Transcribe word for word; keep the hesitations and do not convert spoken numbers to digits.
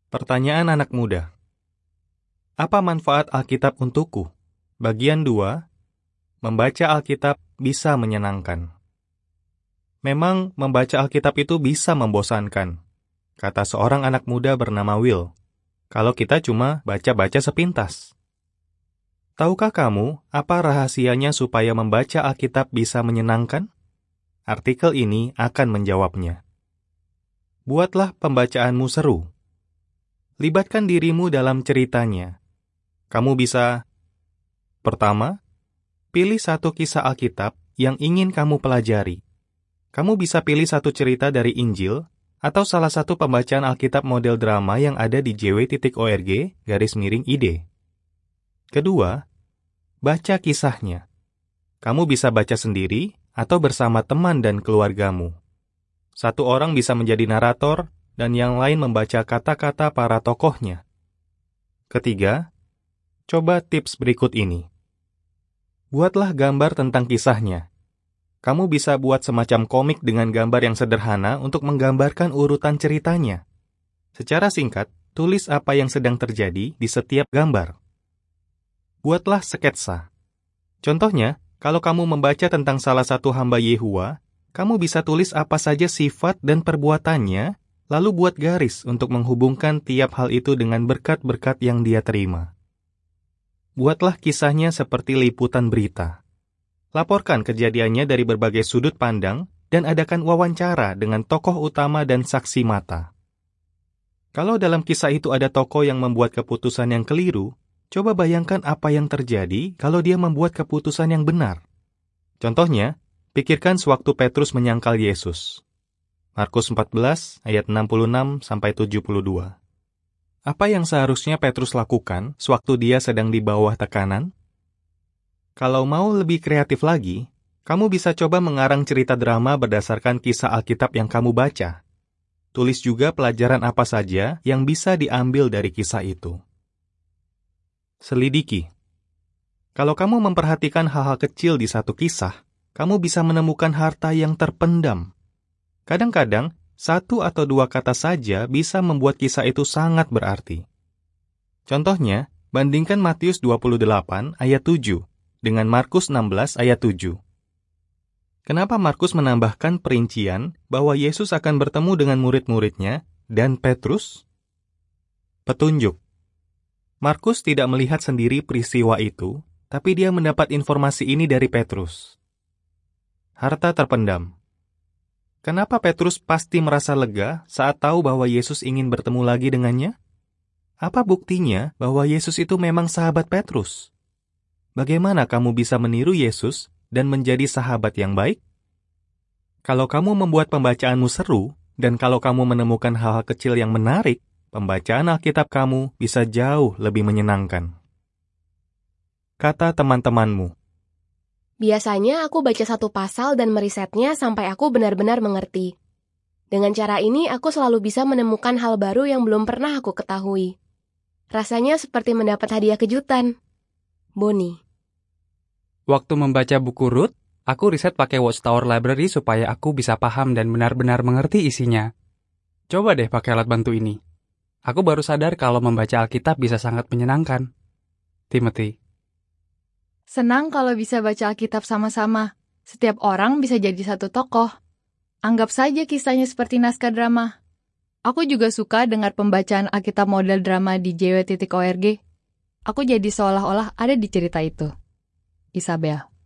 Pertanyaan anak muda. Apa manfaat Alkitab untukku? Bagian dua. Membaca Alkitab bisa menyenangkan. Memang membaca Alkitab itu bisa membosankan, kata seorang anak muda bernama Will, kalau kita cuma baca-baca sepintas. Tahukah kamu apa rahasianya supaya membaca Alkitab bisa menyenangkan? Artikel ini akan menjawabnya. Buatlah pembacaanmu seru. Libatkan dirimu dalam ceritanya. Kamu bisa: pertama, pilih satu kisah Alkitab yang ingin kamu pelajari. Kamu bisa pilih satu cerita dari Injil atau salah satu pembacaan Alkitab model drama yang ada di j w titik org garis miring ide. Kedua, baca kisahnya. Kamu bisa baca sendiri atau bersama teman dan keluargamu. Satu orang bisa menjadi narator dan yang lain membaca kata-kata para tokohnya. Ketiga, coba tips berikut ini. Buatlah gambar tentang kisahnya. Kamu bisa buat semacam komik dengan gambar yang sederhana untuk menggambarkan urutan ceritanya. Secara singkat, tulis apa yang sedang terjadi di setiap gambar. Buatlah sketsa. Contohnya, kalau kamu membaca tentang salah satu hamba Yehuwa, kamu bisa tulis apa saja sifat dan perbuatannya, lalu buat garis untuk menghubungkan tiap hal itu dengan berkat-berkat yang dia terima. Buatlah kisahnya seperti liputan berita. Laporkan kejadiannya dari berbagai sudut pandang dan adakan wawancara dengan tokoh utama dan saksi mata. Kalau dalam kisah itu ada tokoh yang membuat keputusan yang keliru, coba bayangkan apa yang terjadi kalau dia membuat keputusan yang benar. Contohnya, pikirkan sewaktu Petrus menyangkal Yesus. Markus empat belas ayat enam puluh enam sampai tujuh puluh dua. Apa yang seharusnya Petrus lakukan sewaktu dia sedang di bawah tekanan? Kalau mau lebih kreatif lagi, kamu bisa coba mengarang cerita drama berdasarkan kisah Alkitab yang kamu baca. Tulis juga pelajaran apa saja yang bisa diambil dari kisah itu. Selidiki. Kalau kamu memperhatikan hal-hal kecil di satu kisah, kamu bisa menemukan harta yang terpendam. Kadang-kadang, satu atau dua kata saja bisa membuat kisah itu sangat berarti. Contohnya, bandingkan Matius dua puluh delapan ayat tujuh dengan Markus enam belas ayat tujuh. Kenapa Markus menambahkan perincian bahwa Yesus akan bertemu dengan murid-muridnya dan Petrus? Petunjuk. Markus tidak melihat sendiri peristiwa itu, tapi dia mendapat informasi ini dari Petrus. Harta terpendam. Kenapa Petrus pasti merasa lega saat tahu bahwa Yesus ingin bertemu lagi dengannya? Apa buktinya bahwa Yesus itu memang sahabat Petrus? Bagaimana kamu bisa meniru Yesus dan menjadi sahabat yang baik? Kalau kamu membuat pembacaanmu seru, dan kalau kamu menemukan hal-hal kecil yang menarik, pembacaan Alkitab kamu bisa jauh lebih menyenangkan. Kata teman-temanmu. Biasanya aku baca satu pasal dan merisetnya sampai aku benar-benar mengerti. Dengan cara ini aku selalu bisa menemukan hal baru yang belum pernah aku ketahui. Rasanya seperti mendapat hadiah kejutan. Bonnie. Waktu membaca buku Ruth, aku riset pakai Watchtower Library supaya aku bisa paham dan benar-benar mengerti isinya. Coba deh pakai alat bantu ini. Aku baru sadar kalau membaca Alkitab bisa sangat menyenangkan. Timothy. Senang kalau bisa baca Alkitab sama-sama. Setiap orang bisa jadi satu tokoh. Anggap saja kisahnya seperti naskah drama. Aku juga suka dengar pembacaan Alkitab model drama di j w titik org. Aku jadi seolah-olah ada di cerita itu. Isabel.